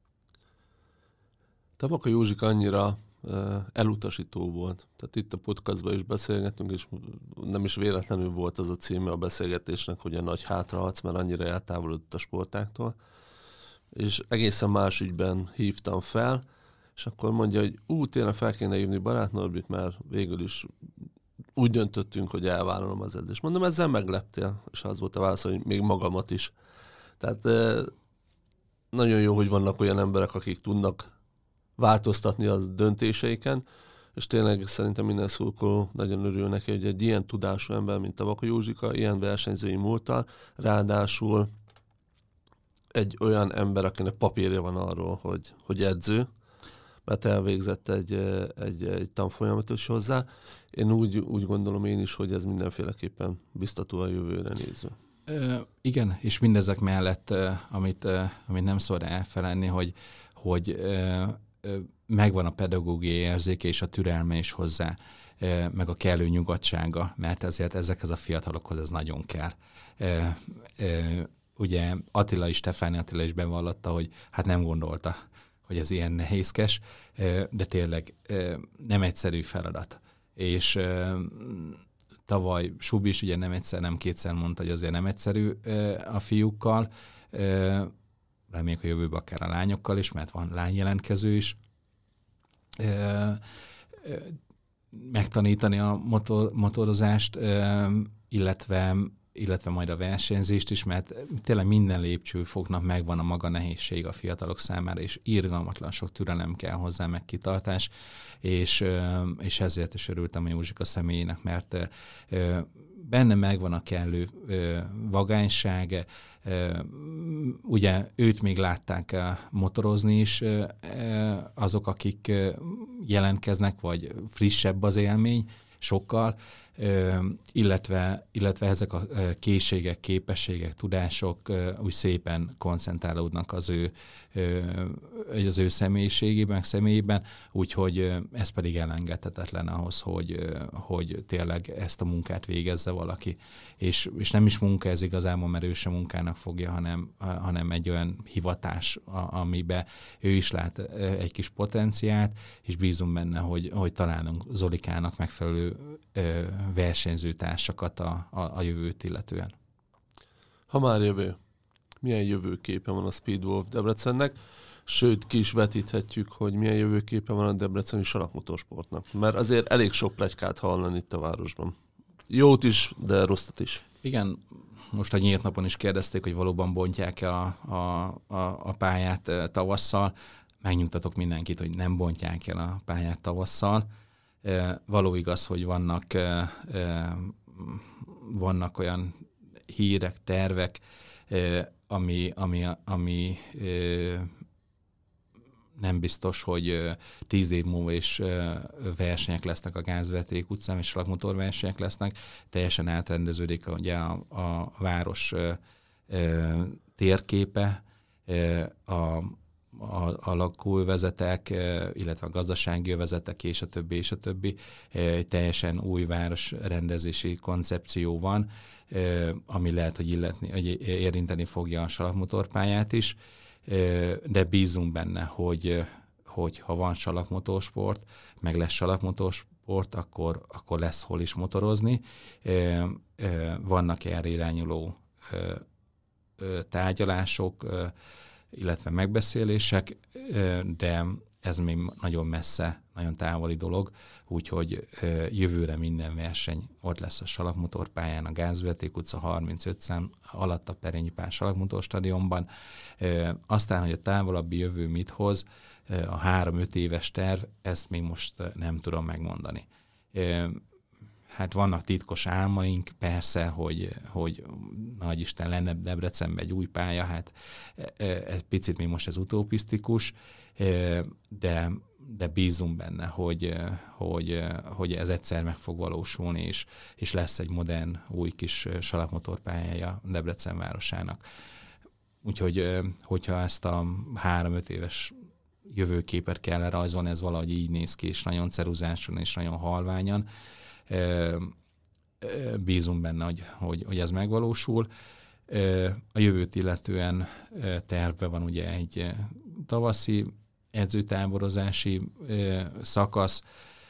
Tabaka Józsika annyira elutasító volt. Tehát itt a podcastban is beszélgetünk, és nem is véletlenül volt az a címe a beszélgetésnek, hogy a nagy hátraharc, mert annyira eltávolodott a sportáktól. És egészen más ügyben hívtam fel, és akkor mondja, hogy ú, tényleg fel kéne hívni Barát Norbit, mert végül is úgy döntöttünk, hogy elvállalom az edzést. Mondom, ezzel megleptél, és az volt a válasz, hogy még magamat is. Tehát nagyon jó, hogy vannak olyan emberek, akik tudnak változtatni az döntéseiken, és tényleg szerintem minden szurkoló nagyon örül neki, hogy egy ilyen tudású ember, mint Tabaka Józsika, ilyen versenyzői múlttal, ráadásul egy olyan ember, akinek papírja van arról, hogy, hogy edző, mert elvégzett egy, egy, egy tanfolyamat is hozzá. Én úgy, úgy gondolom én is, hogy ez mindenféleképpen biztató a jövőre nézve. Ö, igen, és mindezek mellett, amit, amit nem szabad elfelejteni, hogy, hogy ö, ö, megvan a pedagógiai érzéke és a türelme is hozzá, ö, meg a kellő nyugodtsága, mert ezért ezekhez a fiatalokhoz ez nagyon kell. Ö, ö, Ugye Attila is, Stefáni Attila is bevallotta, hogy hát nem gondolta, hogy ez ilyen nehézkes, de tényleg nem egyszerű feladat. És tavaly Subi is ugye nem egyszer, nem kétszer mondta, hogy azért nem egyszerű a fiúkkal. Reméljük, hogy jövőben akár a lányokkal is, mert van lányjelentkező is. Megtanítani a motor, motorozást, illetve illetve majd a versenyzést is, mert tényleg minden lépcsőfoknak megvan a maga nehézség a fiatalok számára, és irgalmatlan sok türelem kell hozzá, meg kitartás, és, és ezért is örültem a Józsika személyének, mert benne megvan a kellő vagányság, ugye őt még látták motorozni is azok, akik jelentkeznek, vagy frissebb az élmény sokkal, illetve, illetve ezek a készségek, képességek, tudások úgy szépen koncentrálódnak az ő, az ő személyiségében, személyében, úgyhogy ez pedig elengedhetetlen ahhoz, hogy, hogy tényleg ezt a munkát végezze valaki. És, és nem is munka ez igazából, mert ő sem munkának fogja, hanem, hanem egy olyan hivatás, amiben ő is lát egy kis potenciált, és bízunk benne, hogy, hogy találunk Zolikának megfelelő versenyzőtársakat a, a, a jövőt illetően. Ha már jövő, milyen jövőképe van a Speedwolf Debrecennek, sőt ki is vetíthetjük, hogy milyen jövőképe van a debreceni salakmotorsportnak, mert azért elég sok pletykát hallani itt a városban. Jót is, de rosszat is. Igen, most a nyílt napon is kérdezték, hogy valóban bontják-e a, a, a, a pályát tavasszal. Megnyugtatok mindenkit, hogy nem bontják el a pályát tavasszal. E, való igaz, hogy vannak, e, e, vannak olyan hírek, tervek, e, ami, ami, ami e, nem biztos, hogy tíz év múlva is versenyek lesznek a Gázveték utcán, és salakmotor versenyek lesznek. Teljesen átrendeződik ugye a, a város térképe, a, a, a lakóövezetek, illetve a gazdasági övezetek, és a többi, és a többi. Teljesen új városrendezési koncepció van, ami lehet, hogy, illetni, hogy érinteni fogja a salakmotorpályát is. De bízunk benne, hogy, hogy ha van salakmotorsport, meg lesz salakmotorsport, akkor, akkor lesz hol is motorozni. Vannak erre irányuló tárgyalások, illetve megbeszélések, de ez még nagyon messze, nagyon távoli dolog, úgyhogy jövőre minden verseny ott lesz a salakmotorpályán, a Gázveték utca harmincöt szám alatt a Perényi Pál salakmotorstadionban. Aztán, hogy a távolabbi jövő mit hoz, a három-öt éves terv, ezt még most nem tudom megmondani. Hát vannak titkos álmaink, persze, hogy, hogy nagy Isten lenne Debrecenben egy új pálya, hát egy picit még most ez utopisztikus, de, de bízunk benne, hogy, hogy, hogy ez egyszer meg fog valósulni, és, és lesz egy modern, új kis salakmotorpályája Debrecen városának. Úgyhogy, hogyha ezt a három-öt éves jövőképet kell lerajzolni, ez valahogy így néz ki, és nagyon ceruzáson, és nagyon halványan, bízunk benne, hogy, hogy, hogy ez megvalósul. A jövőt illetően tervben van ugye egy tavaszi edzőtáborozási szakasz.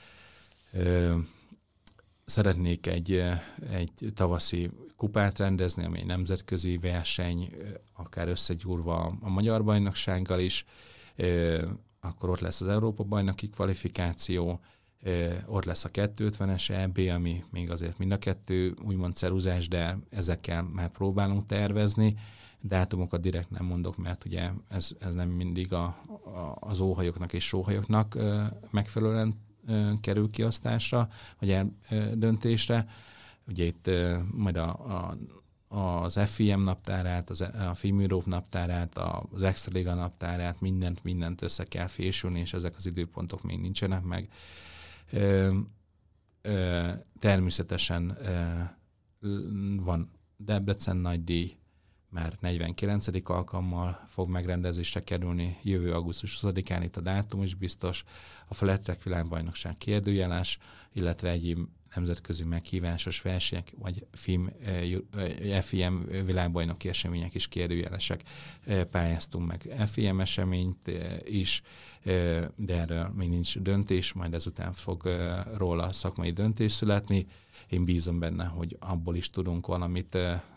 Szeretnék egy, egy tavaszi kupát rendezni, ami egy nemzetközi verseny, akár összegyúrva a magyar bajnoksággal is. Akkor ott lesz az Európa-bajnoki kvalifikáció, ott lesz a kétszázötvenes é bé, ami még azért mind a kettő úgymond ceruzás, de ezekkel már próbálunk tervezni. Dátumokat direkt nem mondok, mert ugye ez, ez nem mindig a, a, az óhajoknak és sóhajoknak megfelelően kerül kiosztásra, vagy eldöntésre. Ugye itt majd a, a, az ef i em naptárát, az, a Film Europe naptárát, az Extra Liga naptárát, mindent, mindent össze kell fésülni, és ezek az időpontok még nincsenek meg. Ö, ö, természetesen ö, van Debrecen nagydíj, már negyvenkilencedik alkalommal fog megrendezésre kerülni, jövő augusztus huszadikán itt a dátum is biztos, a Flat Track világbajnokság kérdőjeles, illetve egyéb nemzetközi meghívásos versenyek, vagy film, ef i em világbajnoki események is kérdőjelesek. Pályáztunk meg ef i em eseményt is, de erről még nincs döntés, majd ezután fog róla szakmai döntés születni. Én bízom benne, hogy abból is tudunk valamit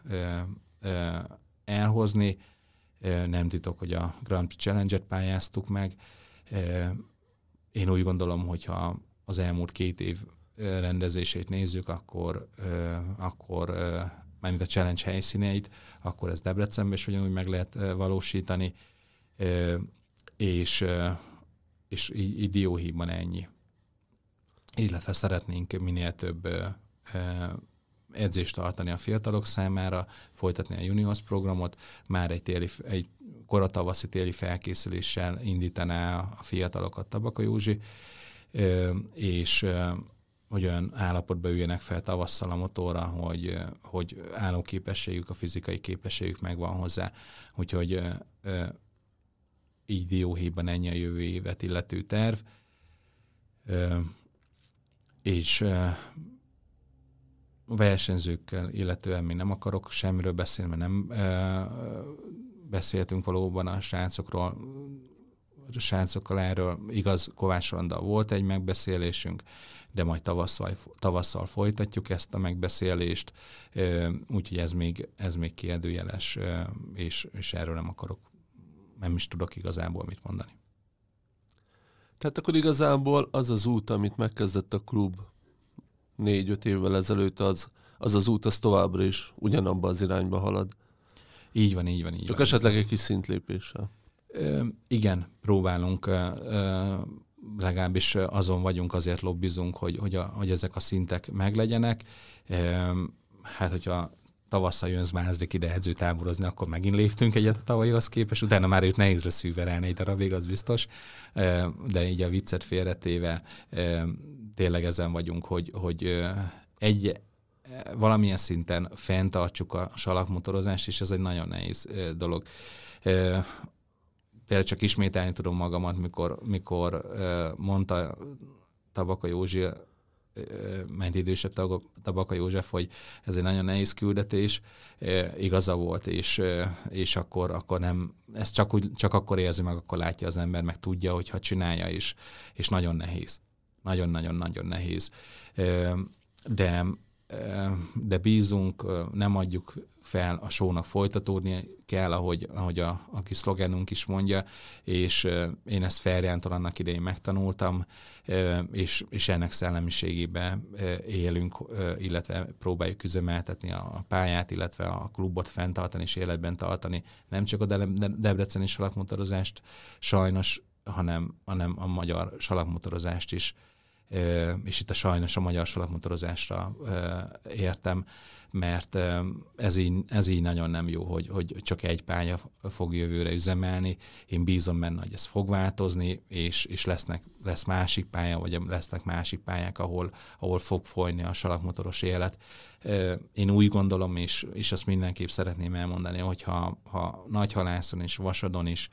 elhozni. Nem titok, hogy a Grand Prix Challenge-et pályáztuk meg. Én úgy gondolom, hogyha az elmúlt két év rendezését nézzük, akkor, akkor mármint a challenge helyszíneit, akkor ez Debrecenben is ugyanúgy meg lehet valósítani, és, és így, így dióhídban ennyi. Illetve szeretnénk minél több edzést tartani a fiatalok számára, folytatni a juniors programot, már egy, téli, egy koratavaszi téli felkészüléssel indítaná a fiatalokat Tabaka Józsi, és hogy olyan állapotba üljenek fel tavasszal a motorra, hogy, hogy állóképességük, a fizikai képességük megvan hozzá. Úgyhogy így dióhéjban ennyi a jövő évet illető terv. És versenyzőkkel illetően még nem akarok semmiről beszélni, mert nem beszéltünk valóban a srácokról, a srácokkal erről. Igaz, Kovács Rondal volt egy megbeszélésünk, de majd tavasszal, tavasszal folytatjuk ezt a megbeszélést, úgyhogy ez még, ez még kérdőjeles, és, és erről nem akarok, nem is tudok igazából mit mondani. Tehát akkor igazából az az út, amit megkezdett a klub négy-öt évvel ezelőtt, az az, az út az továbbra is ugyanabba az irányba halad. Így van, így van. Így Csak van. esetleg egy kis szintlépéssel. Ö, igen, próbálunk, ö, ö, legalábbis azon vagyunk, azért lobbizunk, hogy, hogy, a, hogy ezek a szintek meglegyenek. Ö, hát, hogyha tavasszal jön Zmázdik ide edzőtáborozni, akkor megint léptünk egyet a tavalyihoz képest, utána már őt nehéz lesz szűverelni egy darabig, az biztos. Ö, de így a viccet félretéve ö, tényleg ezen vagyunk, hogy, hogy egy valamilyen szinten fenntartsuk a salakmotorozást, és ez egy nagyon nehéz dolog. Például csak ismételni tudom magamat, mikor, mikor mondta Tabaka Józsi, ment idősebb Tabaka József, hogy ez egy nagyon nehéz küldetés, igaza volt, és, és akkor, akkor nem, ezt csak, úgy, csak akkor érzi meg, akkor látja az ember, meg tudja, hogyha csinálja is, és nagyon nehéz. Nagyon-nagyon-nagyon nehéz. De de bízunk, nem adjuk fel, a shownak folytatódni kell, ahogy, ahogy a, a kis szlogenünk is mondja, és én ezt Ferjántól annak idején megtanultam, és, és ennek szellemiségében élünk, illetve próbáljuk üzemeltetni a pályát, illetve a klubot fenntartani és életben tartani. Nem csak a debreceni salakmotorozást sajnos, hanem, hanem a magyar salakmotorozást is, és itt a sajnos a magyar salakmotorozásra értem, mert ez így, ez így nagyon nem jó, hogy, hogy csak egy pálya fog jövőre üzemelni. Én bízom benne, hogy ez fog változni, és, és lesznek, lesz másik pálya, vagy lesznek másik pályák, ahol, ahol fog folyni a salakmotoros élet. Én úgy gondolom, és, és azt mindenképp szeretném elmondani, hogyha ha Nagyhalászon és Vasadon is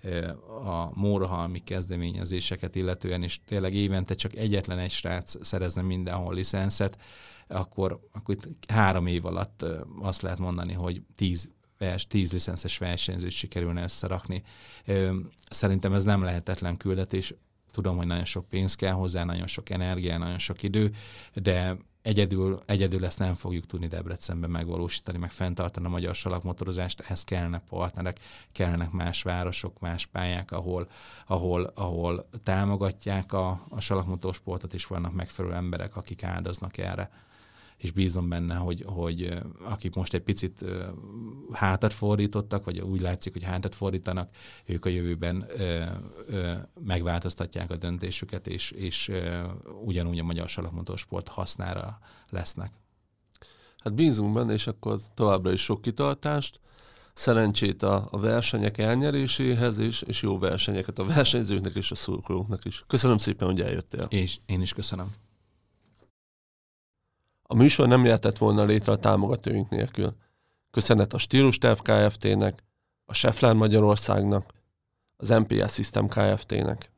a mórahalmi kezdeményezéseket illetően, és tényleg évente csak egyetlen egy srác szerezne mindenhol licenszet, akkor, akkor itt három év alatt azt lehet mondani, hogy tíz, vers, tíz licenszes versenyzőt sikerülne összerakni. Szerintem ez nem lehetetlen küldetés. Tudom, hogy nagyon sok pénz kell hozzá, nagyon sok energia, nagyon sok idő, de egyedül, egyedül ezt nem fogjuk tudni Debrecenben megvalósítani, meg fenntartani a magyar salakmotorozást. Ehhez kellene partnerek, kellenek más városok, más pályák, ahol, ahol, ahol támogatják a, a salakmotorsportot, és vannak megfelelő emberek, akik áldoznak erre. És bízom benne, hogy, hogy akik most egy picit hátat fordítottak, vagy úgy látszik, hogy hátat fordítanak, ők a jövőben ö, ö, megváltoztatják a döntésüket, és, és ö, ugyanúgy a magyar salakmotorsport hasznára lesznek. Hát bízunk benne, és akkor továbbra is sok kitartást, szerencsét a, a versenyek elnyeréséhez, és, és jó versenyeket a versenyzőknek és a szurkolóknak is. Köszönöm szépen, hogy eljöttél. És én is köszönöm. A műsor nem jöhetett volna létre a támogatóink nélkül. Köszönet a Stílusterv Kft-nek, a Schaeffler Magyarországnak, az em pé es System Kft-nek.